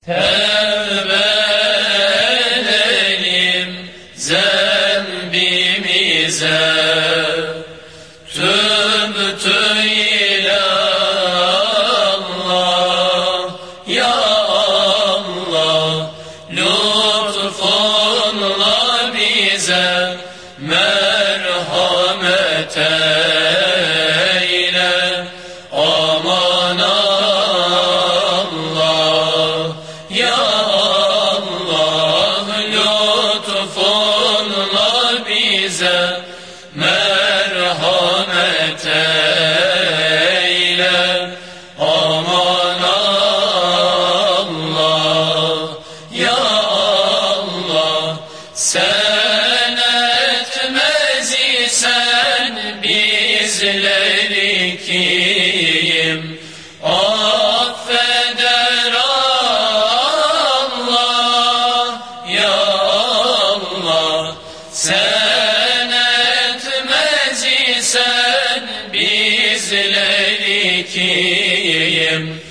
Tevbe edelim zembimize, tübtü ilallah ya Allah, lütfunla bize merhamet eyle, aman Allah ya Allah, lütfunla bize merhamet eyle, aman Allah ya Allah. Sen etmez isen bizleri kim affeder Allah ya Allah. Sen etmez isen bizleri kim